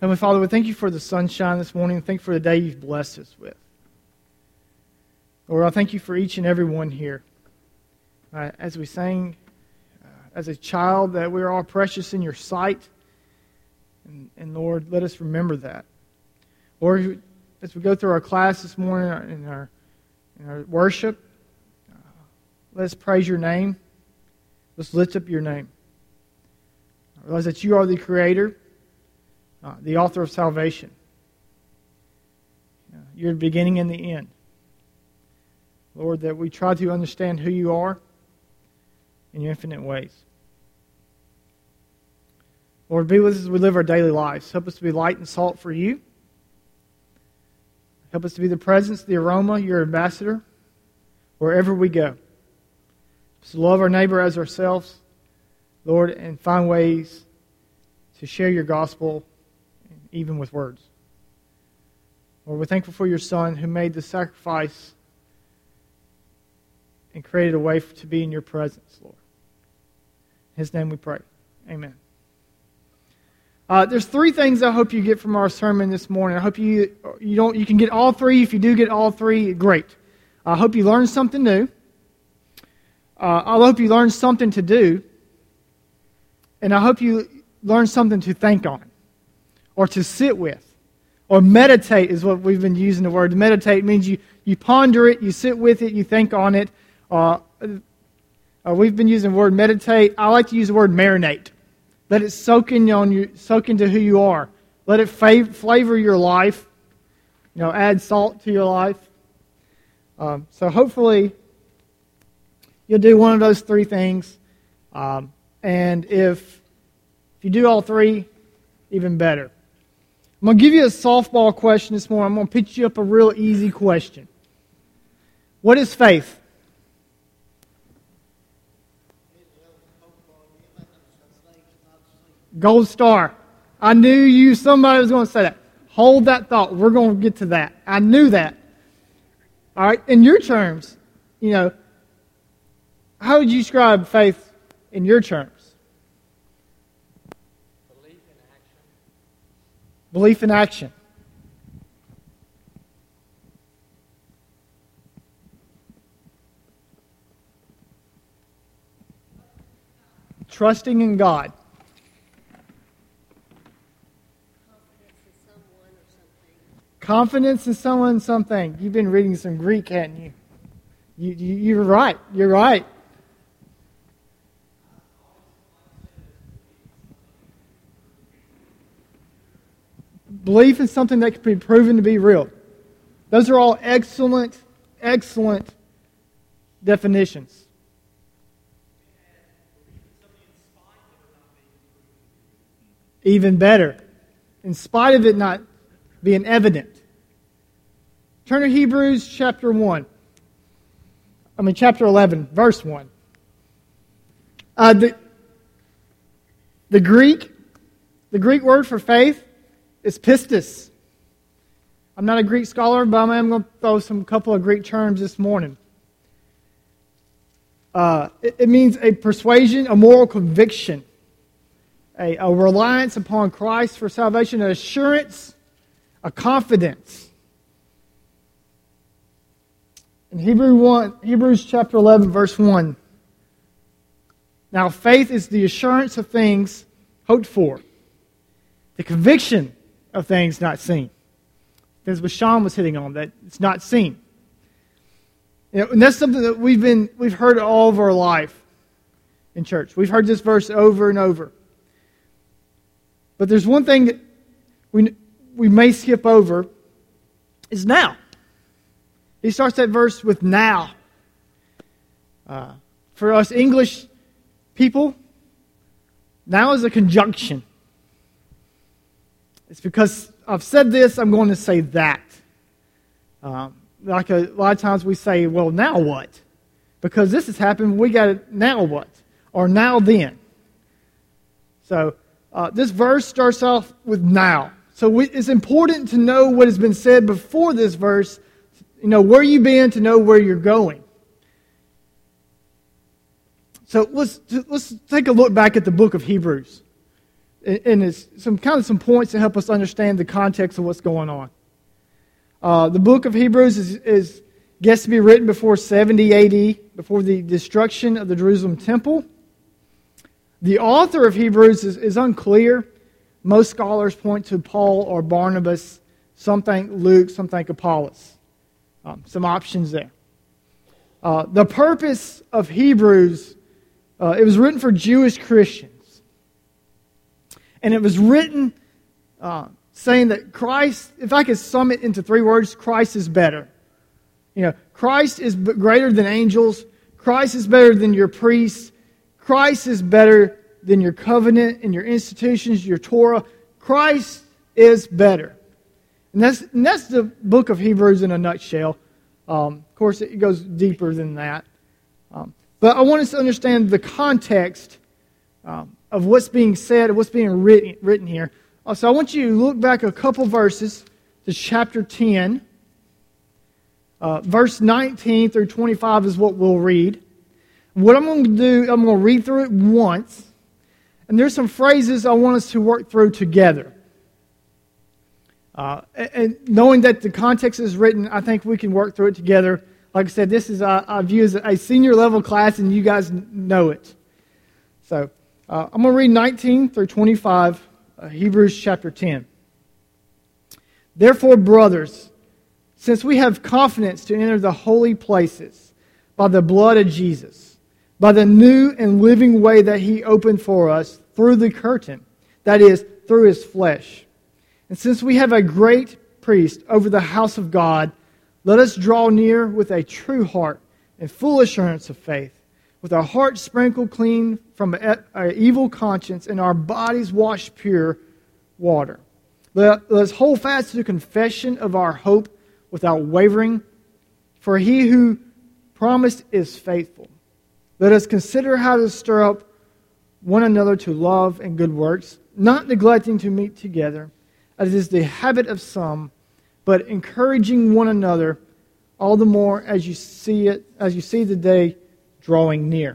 Heavenly Father, we thank you for the sunshine this morning. Thank you for the day you've blessed us with. Lord, I thank you for each and every one here. As we sang as a child, that we're all precious in your sight. And Lord, let us remember that. Lord, as we go through our class this morning in our worship, let us praise your name. Let's lift up your name. I realize that you are the Creator, the author of salvation. You're the beginning and the end. Lord, that we try to understand who you are in your infinite ways. Lord, be with us as we live our daily lives. Help us to be light and salt for you. Help us to be the presence, the aroma, your ambassador, wherever we go. Help us to love our neighbor as ourselves, Lord, and find ways to share your gospel, even with words. Lord, we're thankful for your Son who made the sacrifice and created a way to be in your presence, Lord. In his name we pray. Amen. There's three things I hope you get from our sermon this morning. I hope you can get all three. If you do get all three, great. I hope you learn something new. I hope you learn something to do. And I hope you learn something to think on, or to sit with, or meditate is what we've been using the word. Meditate means you ponder it, you sit with it, you think on it. We've been using the word meditate. I like to use the word marinate. Let it soak into who you are. Let it flavor your life. Add salt to your life. So hopefully you'll do one of those three things. And if you do all three, even better. I'm going to give you a softball question this morning. I'm going to pitch you up a real easy question. What is faith? Gold star. I knew somebody was going to say that. Hold that thought. We're going to get to that. I knew that. All right. In your terms, how would you describe faith in your terms? Belief in action. Belief in action. Trusting in God. Confidence in someone or something. You've been reading some Greek, hadn't you? You're right. You're right. Belief in something that can be proven to be real. Those are all excellent, excellent definitions. Even better. In spite of it not being evident. Turn to Hebrews chapter 11, verse 1. The Greek word for faith is pistis. I'm not a Greek scholar, but I'm going to throw some couple of Greek terms this morning. It means a persuasion, a moral conviction, a reliance upon Christ for salvation, an assurance, a confidence. In Hebrews chapter 11, verse 1. Now faith is the assurance of things hoped for, the conviction of things not seen. That's what Sean was hitting on, that it's not seen. And that's something that we've heard all of our life in church. We've heard this verse over and over. But there's one thing that we may skip over, is now. He starts that verse with now. For us English people, now is a conjunction. It's because I've said this, I'm going to say that. Like a lot of times we say, well, now what? Because this has happened, we got it, now what? Or now then. So this verse starts off with now. So it's important to know what has been said before this verse, where you've been, to know where you're going. So let's take a look back at the book of Hebrews. And it's some points to help us understand the context of what's going on. The book of Hebrews is guessed to be written before 70 AD, before the destruction of the Jerusalem temple. The author of Hebrews is unclear. Most scholars point to Paul or Barnabas. Some think Luke, some think Apollos. Some options there. The purpose of Hebrews, it was written for Jewish Christians. And it was written saying that Christ, if I could sum it into 3 words, Christ is better. Christ is greater than angels. Christ is better than your priests. Christ is better than your covenant and your institutions, your Torah. Christ is better. And that's the book of Hebrews in a nutshell. Of course, it goes deeper than that. But I want us to understand the context of what's being said and what's being written here. So I want you to look back a couple verses to chapter 10. Verse 19 through 25 is what we'll read. What I'm going to do, I'm going to read through it once. And there's some phrases I want us to work through together. And knowing that the context is written, I think we can work through it together. Like I said, this is I view as a senior level class, and you guys know it. So I'm going to read 19 through 25, Hebrews chapter 10. Therefore, brothers, since we have confidence to enter the holy places by the blood of Jesus, by the new and living way that He opened for us through the curtain, that is, through His flesh. And since we have a great priest over the house of God, let us draw near with a true heart and full assurance of faith, with our hearts sprinkled clean from an evil conscience and our bodies washed pure water. Let us hold fast to the confession of our hope without wavering, for He who promised is faithful. Let us consider how to stir up one another to love and good works, not neglecting to meet together, as is the habit of some, but encouraging one another all the more as you see the day drawing near.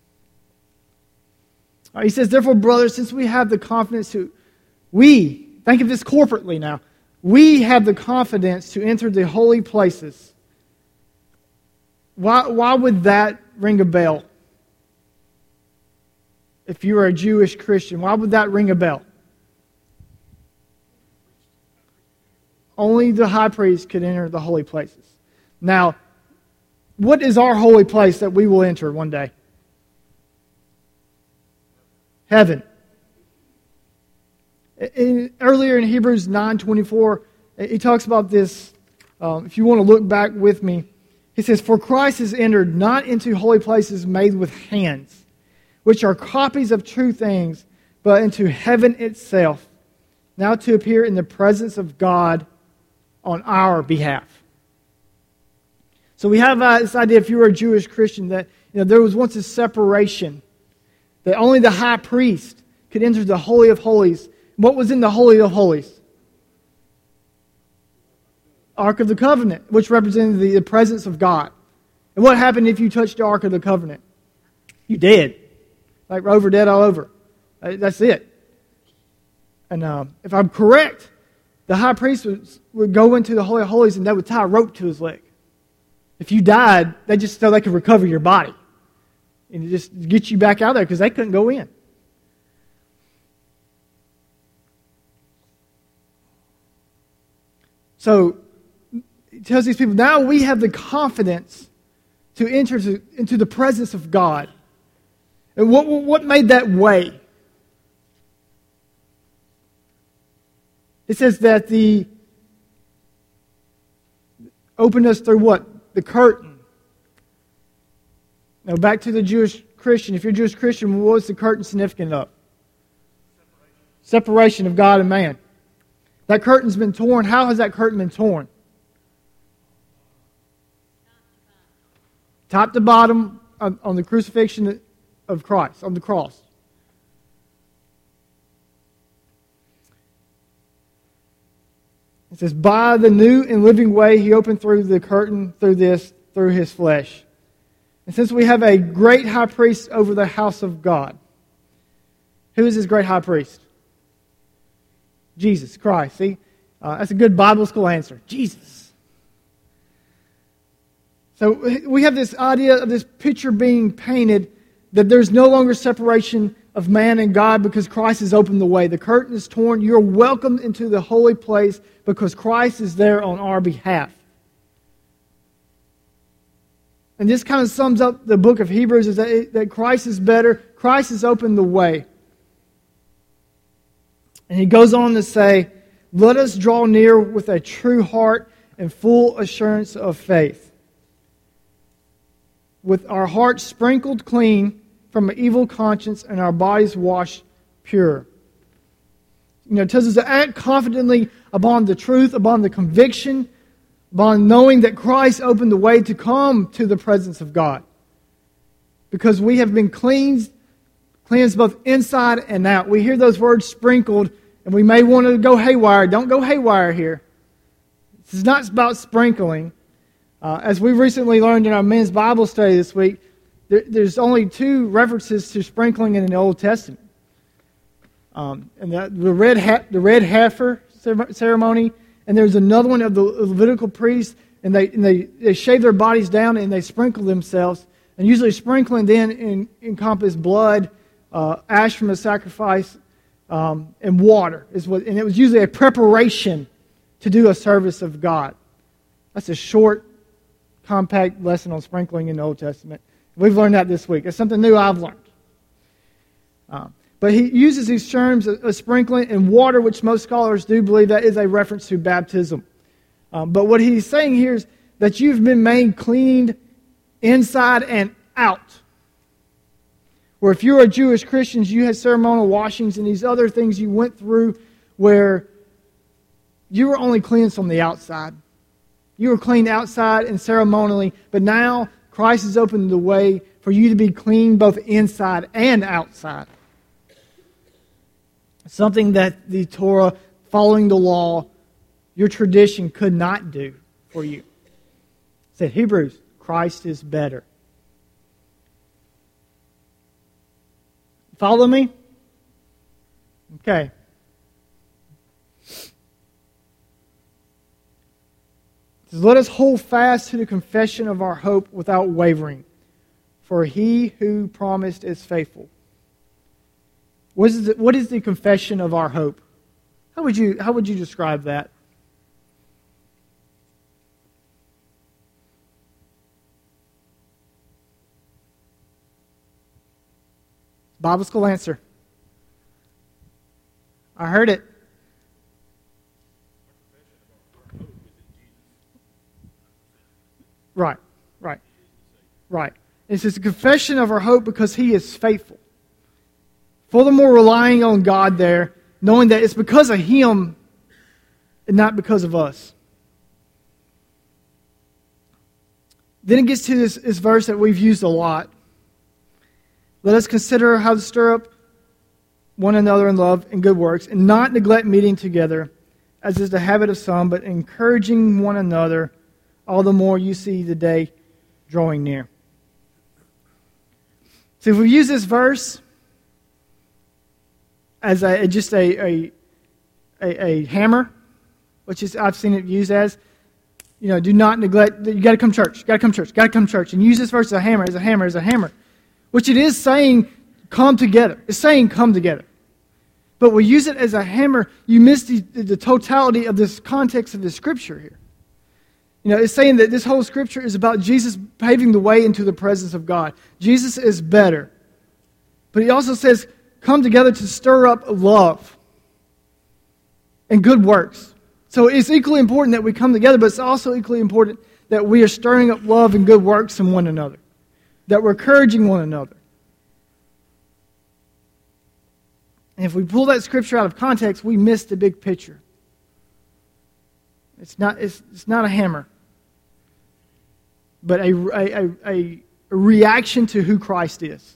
He says, therefore, brothers, since we have the confidence think of this corporately now, we have the confidence to enter the holy places. Why would that ring a bell? If you were a Jewish Christian, why would that ring a bell? Only the high priest could enter the holy places. Now, what is our holy place that we will enter one day? Heaven. Earlier in Hebrews 9:24, he talks about this. If you want to look back with me, he says, for Christ has entered not into holy places made with hands, which are copies of true things, but into heaven itself, now to appear in the presence of God on our behalf. So we have this idea, if you were a Jewish Christian, that there was once a separation, that only the high priest could enter the Holy of Holies. What was in the Holy of Holies? Ark of the Covenant, which represented the presence of God. And what happened if you touched the Ark of the Covenant? You dead. Like over, dead all over. That's it. And if I'm correct, the high priest would go into the Holy of Holies and they would tie a rope to his leg. If you died, so they could recover your body. And just get you back out there because they couldn't go in. So, it tells these people, now we have the confidence to enter into the presence of God. And what made that way? It says that opened us through what? The curtain. Now back to the Jewish Christian. If you're a Jewish Christian, what was the curtain significant of? Separation of God and man. That curtain's been torn. How has that curtain been torn? Top to bottom on the crucifixion of Christ, on the cross. It says, by the new and living way He opened through the curtain, through His flesh. And since we have a great high priest over the house of God. Who is this great high priest? Jesus Christ. See, that's a good Bible school answer. Jesus. So we have this idea of this picture being painted that there's no longer separation of man and God because Christ has opened the way. The curtain is torn. You're welcomed into the holy place because Christ is there on our behalf. And this kind of sums up the book of Hebrews, is that Christ is better. Christ has opened the way. And he goes on to say, let us draw near with a true heart and full assurance of faith, with our hearts sprinkled clean from an evil conscience and our bodies washed pure. It tells us to act confidently upon the truth, upon the conviction, upon knowing that Christ opened the way to come to the presence of God. Because we have been cleansed both inside and out. We hear those words sprinkled, and we may want to go haywire. Don't go haywire here. This is not about sprinkling. As we recently learned in our men's Bible study this week, there's only 2 references to sprinkling in the Old Testament. And the red heifer ceremony, and there's another one of the Levitical priests, and they shave their bodies down and they sprinkle themselves. And usually sprinkling then encompass blood, ash from a sacrifice, and water and it was usually a preparation to do a service of God. That's a short, compact lesson on sprinkling in the Old Testament. We've learned that this week. It's something new I've learned. But he uses these terms of sprinkling and water, which most scholars do believe that is a reference to baptism. But what he's saying here is that you've been made cleaned inside and out. Where if you're a Jewish Christian, you had ceremonial washings and these other things you went through where you were only cleansed on the outside. You were cleaned outside and ceremonially, but now Christ has opened the way for you to be clean both inside and outside. Something that the Torah, following the law, your tradition could not do for you. It said Hebrews, Christ is better. Follow me? Okay. It says, let us hold fast to the confession of our hope without wavering, for he who promised is faithful. What is the confession of our hope? How would you describe that? Bible school answer. I heard it. Right. It's a confession of our hope because he is faithful. Furthermore, relying on God there, knowing that it's because of him and not because of us. Then it gets to this verse that we've used a lot. Let us consider how to stir up one another in love and good works, and not neglect meeting together, as is the habit of some, but encouraging one another, all the more you see the day drawing near. So if we use this verse as a hammer, which is I've seen it used as, do not neglect. You got to come to church. Got to come to church, and use this verse as a hammer, which it is saying come together. It's saying come together, but we use it as a hammer. You miss the totality of this context of the scripture here. It's saying that this whole scripture is about Jesus paving the way into the presence of God. Jesus is better, but he also says, come together to stir up love and good works. So it's equally important that we come together, but it's also equally important that we are stirring up love and good works in one another, that we're encouraging one another. And if we pull that scripture out of context, we miss the big picture. It's not a hammer, but a reaction to who Christ is.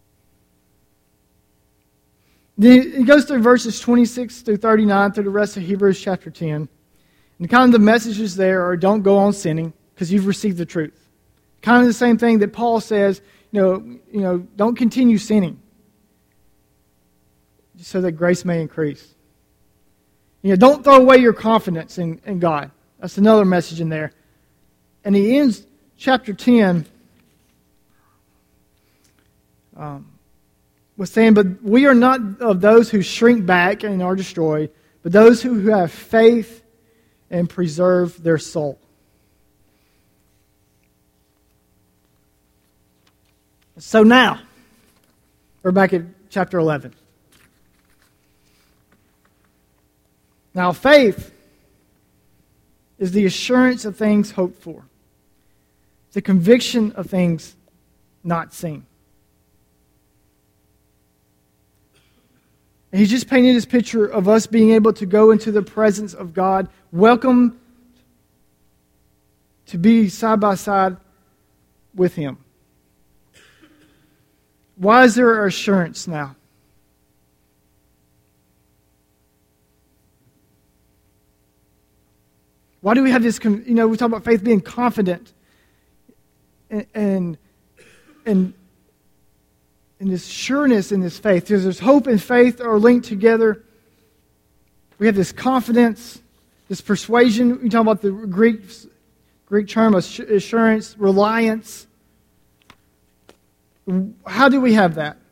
Then it goes through verses 26 through 39 through the rest of Hebrews chapter 10. And kind of the messages there are don't go on sinning because you've received the truth. Kind of the same thing that Paul says, don't continue sinning just so that grace may increase. Don't throw away your confidence in God. That's another message in there. And he ends chapter 10 with saying, but we are not of those who shrink back and are destroyed, but those who have faith and preserve their soul. So now, we're back at chapter 11. Now, faith is the assurance of things hoped for, the conviction of things not seen. And he's just painted this picture of us being able to go into the presence of God, welcome to be side by side with Him. Why is there assurance now? Why do we have this, we talk about faith being confident and this sureness in this faith. Because there's hope and faith are linked together. We have this confidence, this persuasion. We talk about the Greek term assurance, reliance. How do we have that?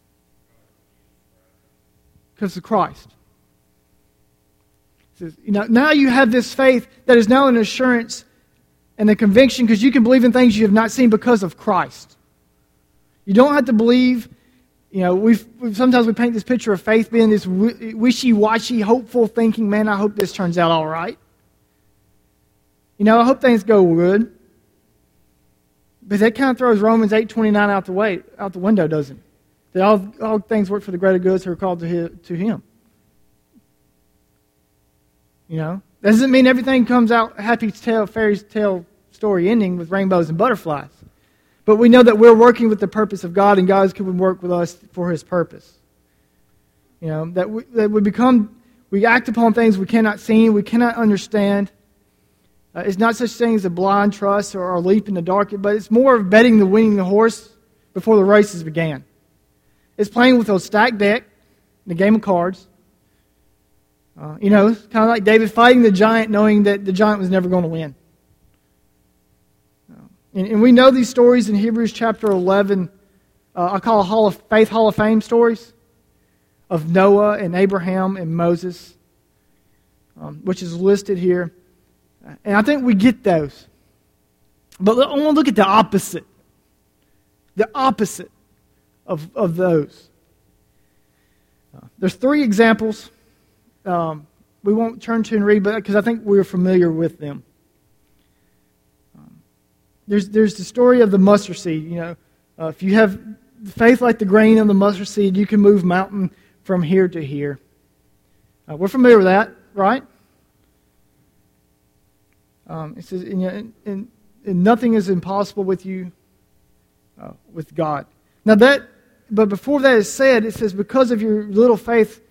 Because of Christ. It says, now you have this faith that is now an assurance and a conviction because you can believe in things you have not seen because of Christ. You don't have to believe. Sometimes we paint this picture of faith being this wishy-washy, hopeful thinking. Man, I hope this turns out all right. I hope things go good. But that kind of throws Romans 8:29 out the window, doesn't it? That all things work for the greater goods who are called to Him. Doesn't mean everything comes out happy fairy tale story ending with rainbows and butterflies. But we know that we're working with the purpose of God, and God can work with us for His purpose. That we act upon things we cannot see, we cannot understand. It's not such thing as a blind trust or a leap in the dark, but it's more of betting the winning the horse before the races began. It's playing with a stacked deck, the game of cards. It's kind of like David fighting the giant, knowing that the giant was never going to win. And we know these stories in Hebrews chapter 11, I call Faith Hall of Fame stories of Noah and Abraham and Moses, which is listed here. And I think we get those. But I want to look at the opposite. The opposite of those. There's 3 examples. We won't turn to and read, but because I think we're familiar with them. There's the story of the mustard seed. If you have faith like the grain of the mustard seed, you can move mountain from here to here. We're familiar with that, right? It says, and nothing is impossible with you, with God. But before that is said, it says, because of your little faith,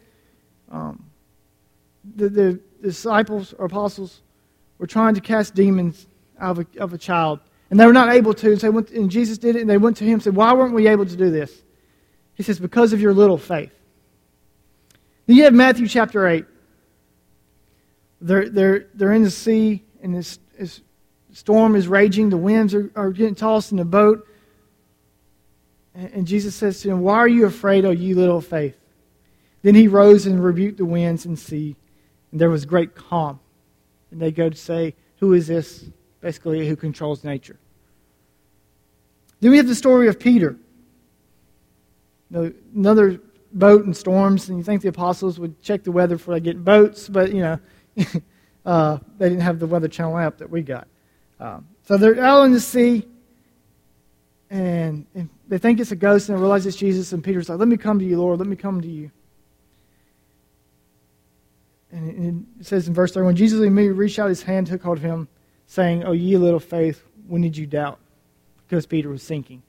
the disciples or apostles were trying to cast demons out of a child. And they were not able to. And Jesus did it, and they went to Him and said, why weren't we able to do this? He says, because of your little faith. Then you have Matthew chapter 8. They're in the sea, and this storm is raging. The winds are getting tossed in the boat. And Jesus says to them, why are you afraid, O ye little faith? Then He rose and rebuked the winds and sea, and there was great calm. And they go to say, who is this? Basically, who controls nature. Then we have the story of Peter. Another boat and storms, and you think the apostles would check the weather before they get in boats, but they didn't have the Weather Channel app that we got. So they're out in the sea, and they think it's a ghost, and they realize it's Jesus, and Peter's like, let me come to you, Lord, let me come to you. And it says in verse 31, Jesus immediately reached out His hand, took hold of him, saying, O ye little faith, when did you doubt? Because Peter was sinking.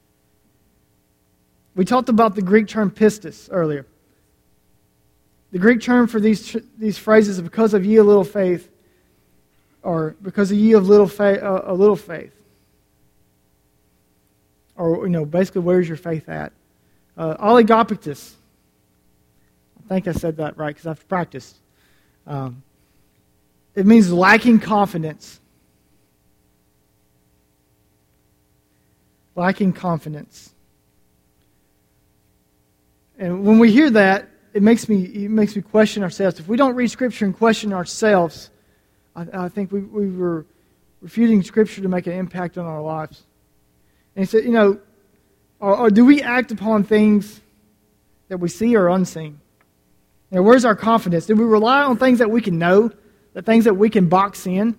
We talked about the Greek term pistis earlier. The Greek term for these phrases is because of ye a little faith, or because of ye of little faith, a little faith. Or, basically, where's your faith at? Oligopitis. I think I said that right because I've practiced. It means lacking confidence. Lacking confidence. And when we hear that, it makes me question ourselves. If we don't read Scripture and question ourselves, I think we were refuting Scripture to make an impact on our lives. And he said, or do we act upon things that we see or unseen? Where's our confidence? Do we rely on things that we can know, the things that we can box in?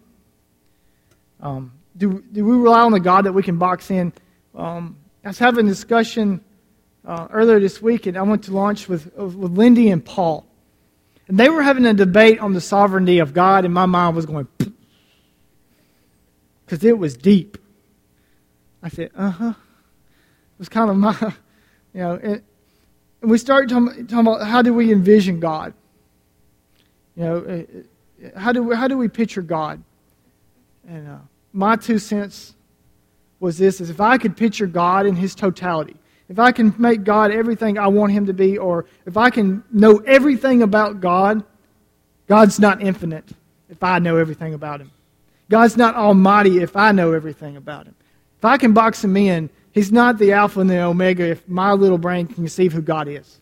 Do we rely on the God that we can box in? I was having a discussion earlier this week, and I went to lunch with Lindy and Paul. And they were having a debate on the sovereignty of God, and my mind was going, because it was deep. I said, It was kind of my, and we started talking about how do we envision God? How do we picture God? And my 2 cents was this, is if I could picture God in His totality, if I can make God everything I want Him to be, or if I can know everything about God, God's not infinite if I know everything about Him. God's not almighty if I know everything about Him. If I can box Him in, He's not the Alpha and the Omega if my little brain can conceive who God is.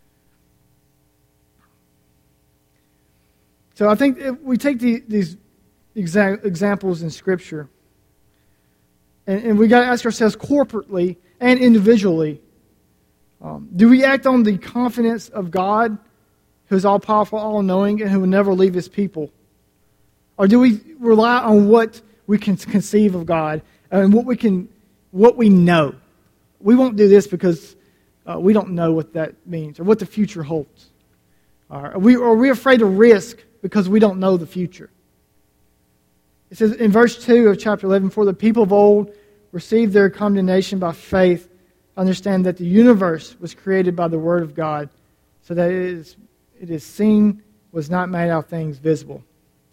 So I think if we take these examples in Scripture, and we got to ask ourselves corporately and individually, do we act on the confidence of God, who is all-powerful, all-knowing, and who will never leave His people? Or do we rely on what we can conceive of God and what we know? We won't do this because we don't know what that means or what the future holds. Are we afraid of risk because we don't know the future? It says in verse 2 of chapter 11, "For the people of old received their condemnation by faith, understand that the universe was created by the word of God, so that it is seen was not made out of things visible."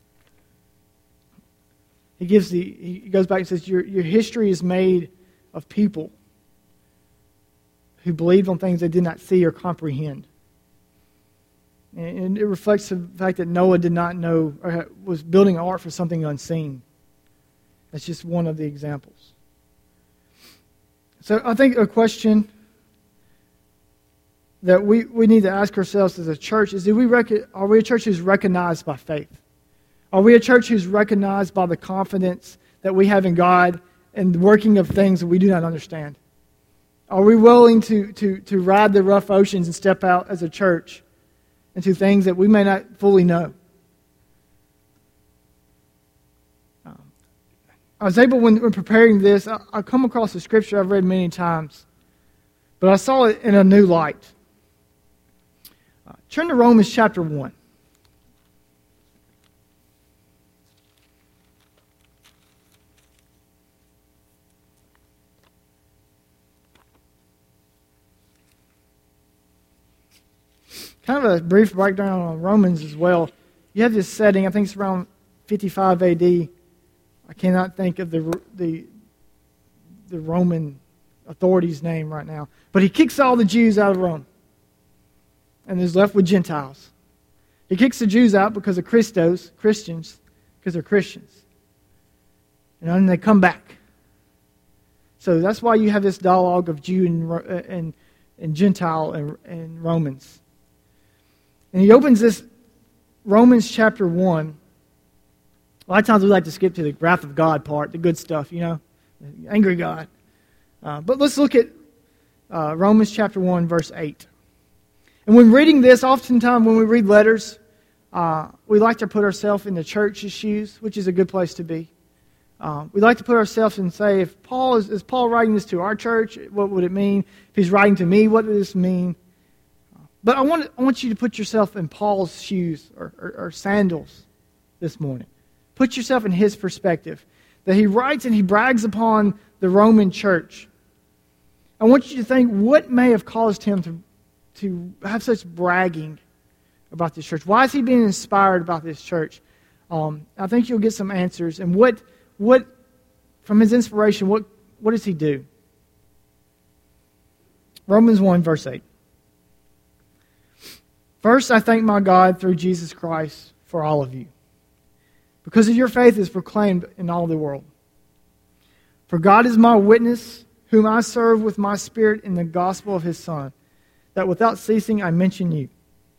He goes back and says, your history is made of people who believed on things they did not see or comprehend. And it reflects the fact that Noah did not know, or was building an ark for something unseen. That's just one of the examples. So I think a question that we need to ask ourselves as a church is, are we a church who's recognized by faith? Are we a church who's recognized by the confidence that we have in God and the working of things that we do not understand? Are we willing to ride the rough oceans and step out as a church into things that we may not fully know? I was able, when preparing this, I come across a scripture I've read many times, but I saw it in a new light. Turn to Romans chapter 1. Kind of a brief breakdown on Romans as well. You have this setting, I think it's around 55 AD. I cannot think of the Roman authority's name right now. But he kicks all the Jews out of Rome and is left with Gentiles. He kicks the Jews out because of Christians, because they're Christians. And then they come back. So that's why you have this dialogue of Jew and Gentile and Romans. And he opens this Romans chapter 1. A lot of times we like to skip to the wrath of God part, the good stuff, angry God. But let's look at Romans chapter 1, verse 8. And when reading this, oftentimes when we read letters, we like to put ourselves in the church's shoes, which is a good place to be. We like to put ourselves and say, is Paul writing this to our church? What would it mean? If he's writing to me, what does this mean? But I want you to put yourself in Paul's shoes or sandals this morning. Put yourself in his perspective. That he writes and he brags upon the Roman church. I want you to think, what may have caused him to have such bragging about this church? Why is he being inspired about this church? I think you'll get some answers. And what from his inspiration, what does he do? Romans 1, verse 8. "First, I thank my God through Jesus Christ for all of you, because of your faith is proclaimed in all the world. For God is my witness, whom I serve with my spirit in the gospel of his Son, that without ceasing I mention you.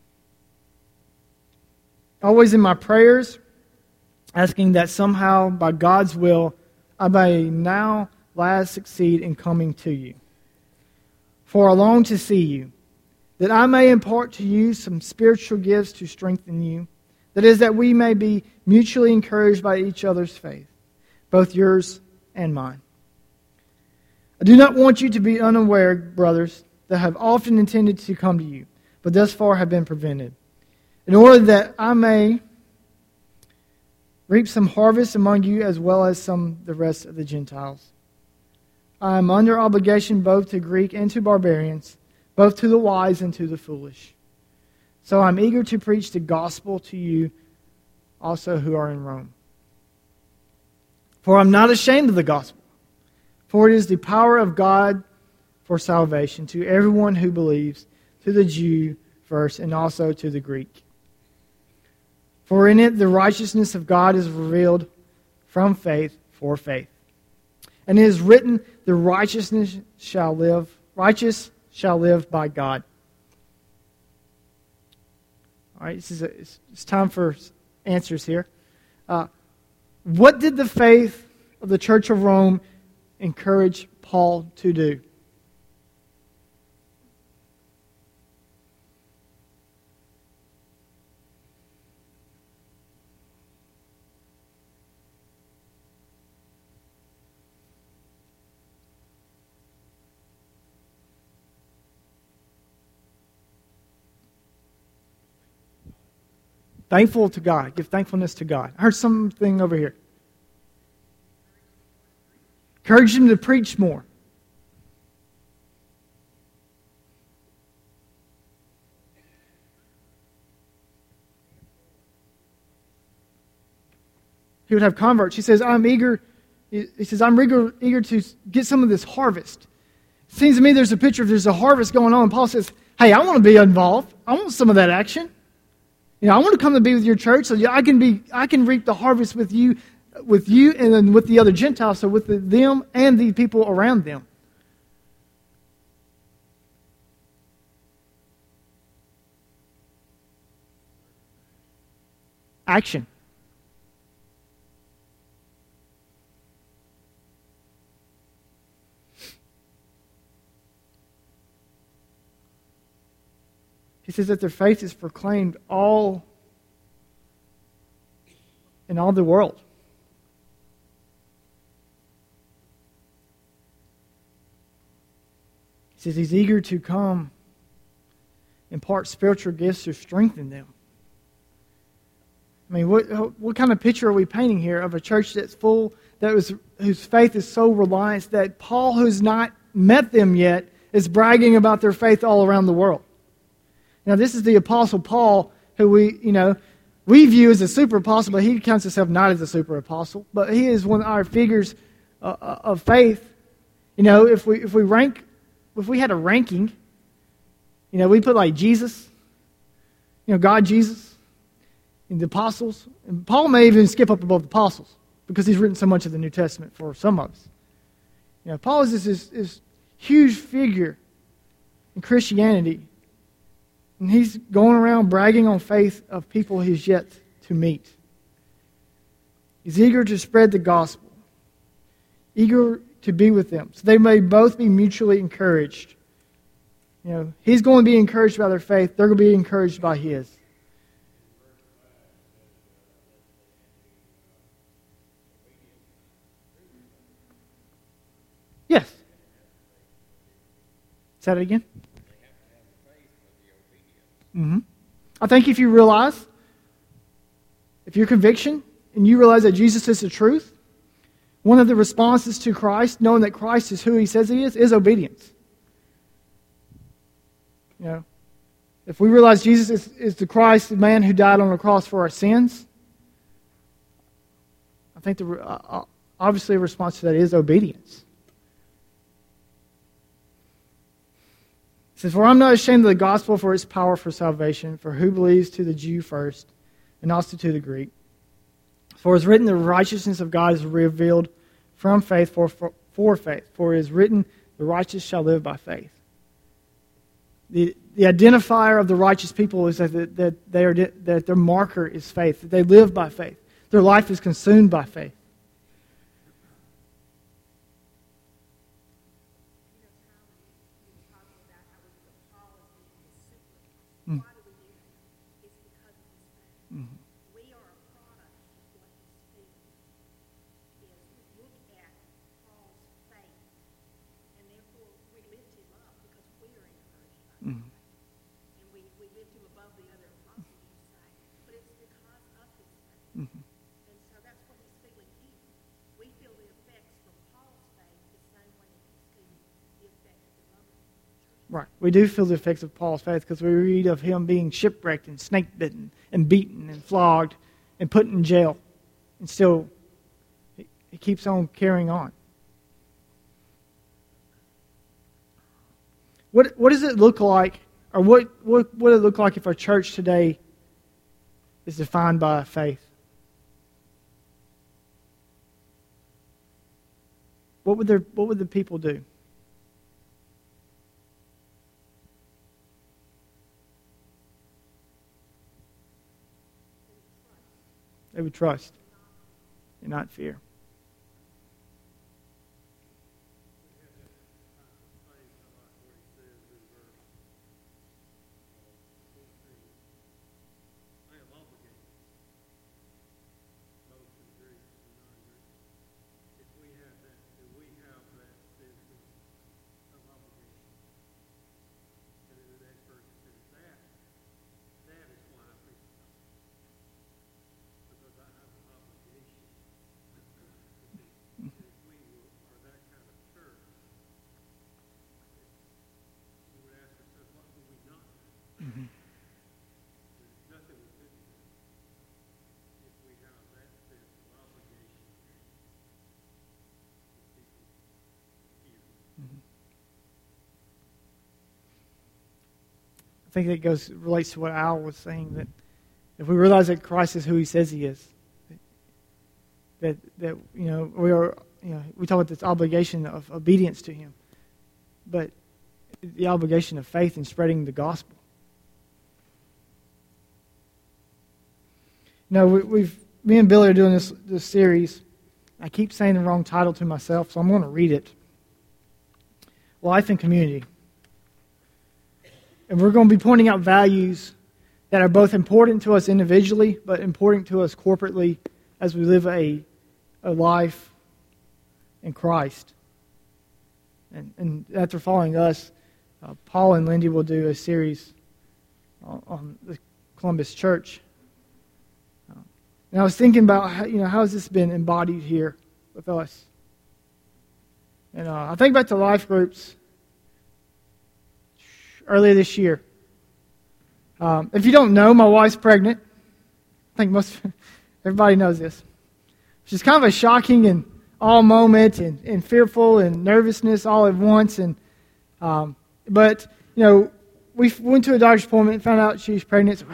Always in my prayers, asking that somehow, by God's will, I may now last succeed in coming to you. For I long to see you, that I may impart to you some spiritual gifts to strengthen you, that is, that we may be mutually encouraged by each other's faith, both yours and mine. I do not want you to be unaware, brothers, that I have often intended to come to you, but thus far have been prevented, in order that I may reap some harvest among you as well as the rest of the Gentiles. I am under obligation both to Greek and to barbarians, both to the wise and to the foolish. So I'm eager to preach the gospel to you also who are in Rome. For I'm not ashamed of the gospel, for it is the power of God for salvation to everyone who believes, to the Jew first and also to the Greek. For in it the righteousness of God is revealed from faith for faith. And it is written, the righteous shall live by God. All right, it's time for answers here. What did the faith of the Church of Rome encourage Paul to do? Thankful to God. Give thankfulness to God. I heard something over here. Encourage him to preach more. He would have converts. He says, I'm eager to get some of this harvest. It seems to me there's a harvest going on. And Paul says, hey, I want to be involved. I want some of that action. I want to come to be with your church so I can reap the harvest with you and then with the other Gentiles, so with them and the people around them. Action. He says that their faith is proclaimed in all the world. He says he's eager to come impart spiritual gifts to strengthen them. I mean, what kind of picture are we painting here of a church that's full, whose faith is so reliant that Paul, who's not met them yet, is bragging about their faith all around the world? Now, this is the Apostle Paul, who we view as a super apostle, but he counts himself not as a super apostle. But he is one of our figures of faith. If we had a ranking, we put like Jesus, God, Jesus, and the apostles. And Paul may even skip up above the apostles because he's written so much of the New Testament for some of us. Paul is this huge figure in Christianity. And he's going around bragging on faith of people he's yet to meet. He's eager to spread the gospel, eager to be with them, so they may both be mutually encouraged. He's going to be encouraged by their faith. They're going to be encouraged by his. Yes. Say that again. Mm-hmm. I think if your conviction, and you realize that Jesus is the truth, one of the responses to Christ, knowing that Christ is who he says he is obedience. If we realize Jesus is the Christ, the man who died on the cross for our sins, I think obviously a response to that is obedience. It says, for I'm not ashamed of the gospel, for its power for salvation, for who believes, to the Jew first, and also to the Greek. For it is written, the righteousness of God is revealed from faith for faith. For it is written, the righteous shall live by faith. The identifier of the righteous people is that their marker is faith, that they live by faith. Their life is consumed by faith. Mm. Mm-hmm. We are a product of what he's feeling. Is look at Paul's faith, and therefore we lift him up because we are encouraged by him. And we lift him above the other apostles, you say, but it's because of his faith. Mm-hmm. And so that's what he's feeling here. We feel the effects from Paul's faith the same way that he's feeling the effects of the other. Right. We do feel the effects of Paul's faith because we read of him being shipwrecked and snake-bitten and beaten and flogged and put in jail. And still, he keeps on carrying on. What does it look like, or what would it look like if our church today is defined by faith? What would the people do? They would trust and not fear. I think that relates to what Al was saying, that if we realize that Christ is who He says He is, that we talk about this obligation of obedience to Him, but the obligation of faith in spreading the gospel. Me and Billy are doing this series. I keep saying the wrong title to myself, so I'm going to read it. Life and Community. And we're going to be pointing out values that are both important to us individually, but important to us corporately as we live a life in Christ. And after following us, Paul and Lindy will do a series on the Columbus Church. And I was thinking about how has this been embodied here with us. And I think back to life groups earlier this year. If you don't know, my wife's pregnant. I think everybody knows this. Which is kind of a shocking and all moment and fearful and nervousness all at once. But we went to a doctor's appointment and found out she was pregnant. So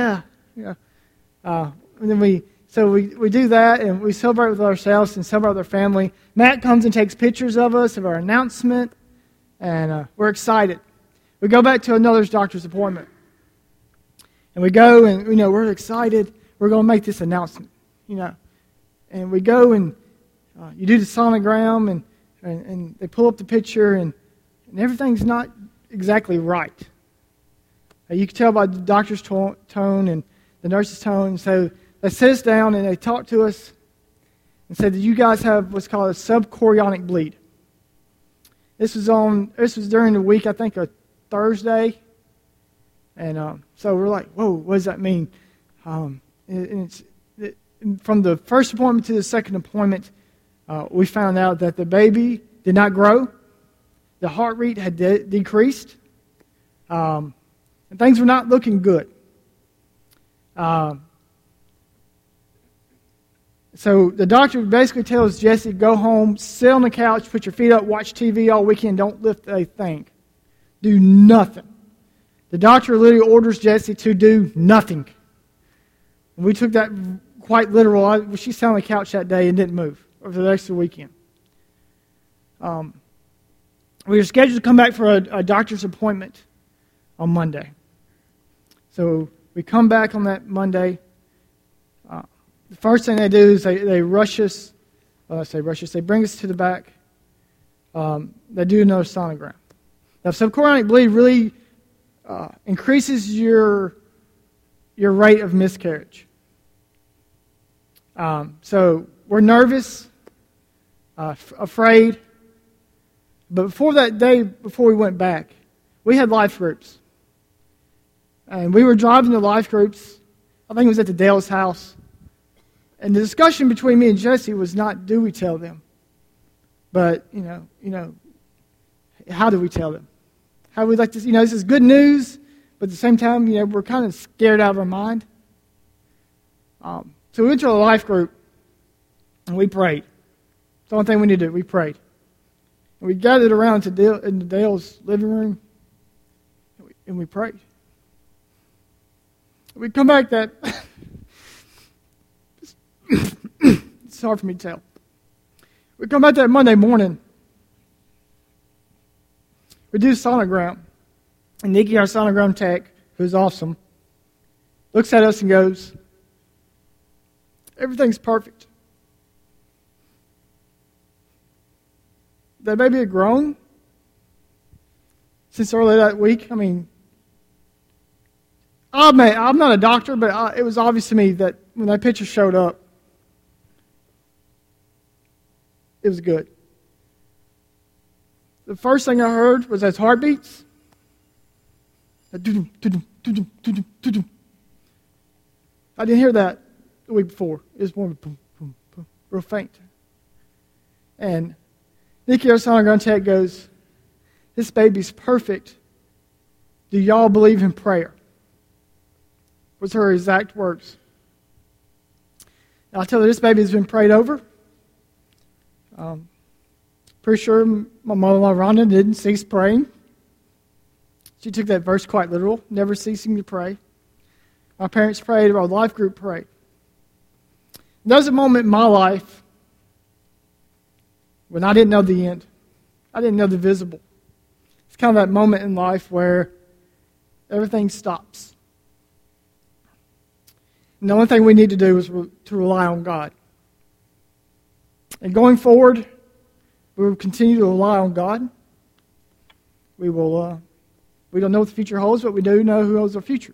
and then we do that and we celebrate with ourselves and celebrate with our family. Matt comes and takes pictures of us, of our announcement, and we're excited. We go back to another doctor's appointment. And we go and, we're excited. We're going to make this announcement, And we go and you do the sonogram and they pull up the picture and everything's not exactly right. You can tell by the doctor's tone and the nurse's tone. So they sit us down and they talk to us and said that you guys have what's called a subchorionic bleed. This was during the week, I think, a Thursday. And so we're like, whoa, what does that mean? And it's from the first appointment to the second appointment, we found out that the baby did not grow. The heart rate had decreased. And things were not looking good. So the doctor basically tells Jesse, go home, sit on the couch, put your feet up, watch TV all weekend, don't lift a thing. Do nothing. The doctor literally orders Jesse to do nothing. And we took that quite literal. She sat on the couch that day and didn't move over the rest of the weekend. We were scheduled to come back for a doctor's appointment on Monday. So we come back on that Monday. The first thing they do is they rush us. Well, I say rush us. They bring us to the back. They do another sonogram. Now, subchorionic bleed really increases your rate of miscarriage. So we're nervous, afraid. But before that day, before we went back, we had life groups. And we were driving to life groups. I think it was at the Dale's house. And the discussion between me and Jesse was not, do we tell them? But, how do we tell them? How do we like to, this is good news, but at the same time, we're kind of scared out of our mind. So we went to a life group, and we prayed. It's the only thing we need to do. We prayed. And we gathered around in Dale's living room, and we prayed. We come back that... It's hard for me to tell. We come back that Monday morning. We do sonogram. And Nikki, our sonogram tech, who's awesome, looks at us and goes, everything's perfect. That baby had grown since early that week. I mean, I'm not a doctor, but it was obvious to me that when that picture showed up, it was good. The first thing I heard was those heartbeats. I didn't hear that the week before. It was more boom, boom, boom, real faint. And Nikki, our sonogram tech, goes, this baby's perfect. Do y'all believe in prayer? Was her exact words. And I tell her this baby has been prayed over. Pretty sure my mother-in-law Rhonda didn't cease praying. She took that verse quite literal, never ceasing to pray. My parents prayed, our life group prayed. And there was a moment in my life when I didn't know the end. I didn't know the visible. It's kind of that moment in life where everything stops. And the only thing we need to do is to rely on God. And going forward, we will continue to rely on God. We will. We don't know what the future holds, but we do know who holds our future.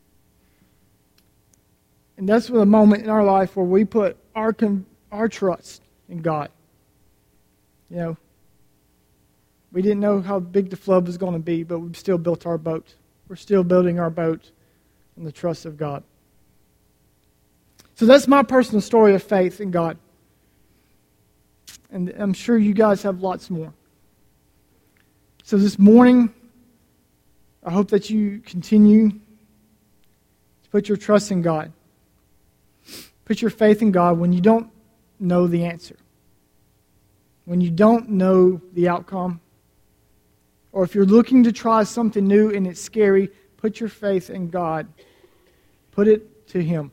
And that's the moment in our life where we put our trust in God. We didn't know how big the flood was going to be, but we've still built our boat. We're still building our boat on the trust of God. So that's my personal story of faith in God. And I'm sure you guys have lots more. So this morning, I hope that you continue to put your trust in God. Put your faith in God when you don't know the answer. When you don't know the outcome. Or if you're looking to try something new and it's scary, put your faith in God. Put it to Him.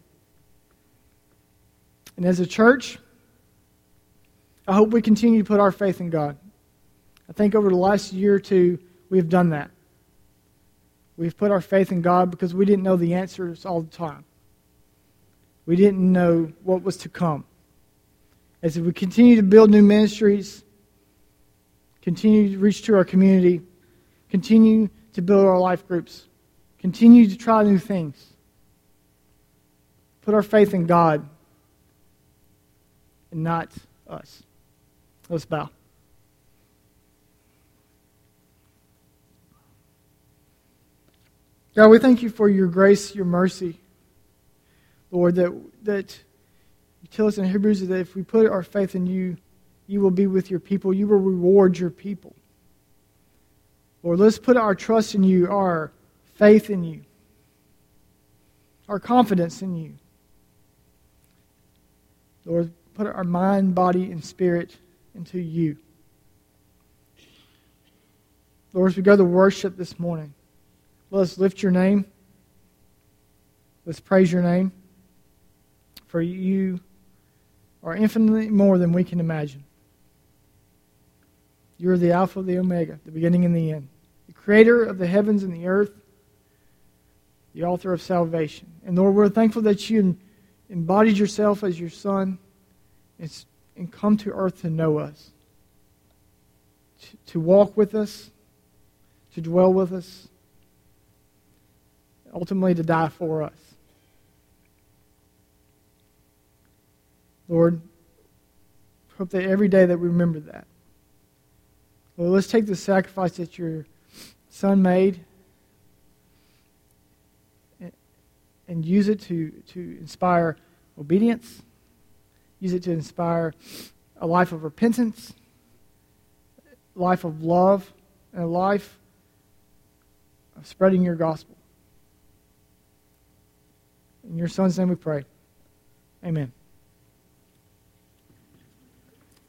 And as a church, I hope we continue to put our faith in God. I think over the last year or two, we've done that. We've put our faith in God because we didn't know the answers all the time. We didn't know what was to come. As we continue to build new ministries, continue to reach to our community, continue to build our life groups, continue to try new things, put our faith in God and not us. Let's bow. God, we thank you for your grace, your mercy, Lord, that you tell us in Hebrews that if we put our faith in you, you will be with your people. You will reward your people. Lord, let's put our trust in you, our faith in you, our confidence in you. Lord, put our mind, body, and spirit into you. Lord, as we go to worship this morning, let us lift your name. Let's praise your name. for you are infinitely more than we can imagine. You are the Alpha, the Omega, the beginning and the end, the creator of the heavens and the earth, the author of salvation. And Lord, we're thankful that you embodied yourself as your Son and come to earth to know us, to walk with us, to dwell with us, ultimately to die for us. Lord, hope that every day that we remember that. Lord, let's take the sacrifice that your Son made and use it to inspire obedience, use it to inspire a life of repentance, a life of love, and a life of spreading your gospel. In your Son's name we pray. Amen.